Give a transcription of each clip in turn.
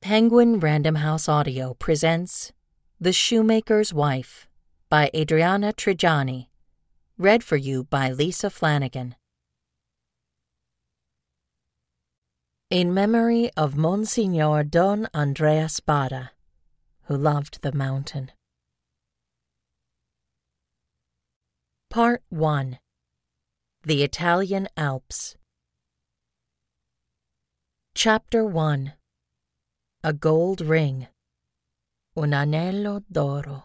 Penguin Random House Audio presents The Shoemaker's Wife by Adriana Trigiani. Read for you by Lisa Flanagan. In memory of Monsignor Don Andrea Spada, who loved the mountain. Part 1. The Italian Alps. Chapter 1. A Gold Ring. Un anello d'oro.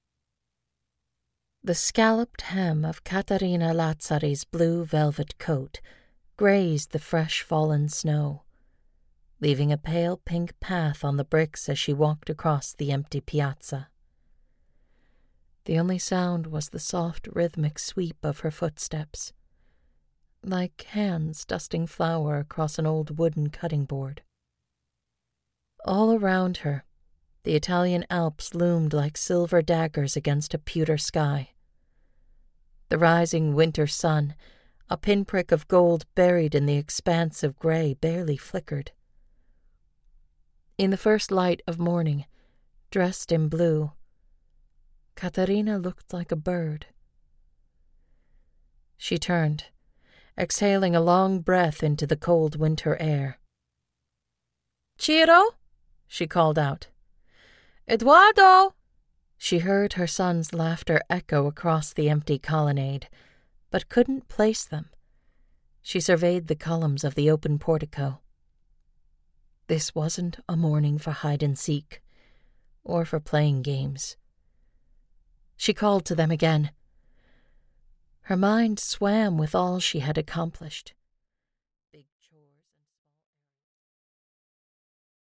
The scalloped hem of Caterina Lazzari's blue velvet coat grazed the fresh fallen snow, leaving a pale pink path on the bricks as she walked across the empty piazza. The only sound was the soft rhythmic sweep of her footsteps, like hands dusting flour across an old wooden cutting board. All around her, the Italian Alps loomed like silver daggers against a pewter sky. The rising winter sun, a pinprick of gold buried in the expanse of gray, barely flickered. In the first light of morning, dressed in blue, Caterina looked like a bird. She turned, exhaling a long breath into the cold winter air. "Ciro?" she called out. "Eduardo!" She heard her son's laughter echo across the empty colonnade, but couldn't place them. She surveyed the columns of the open portico. This wasn't a morning for hide-and-seek, or for playing games. She called to them again. Her mind swam with all she had accomplished.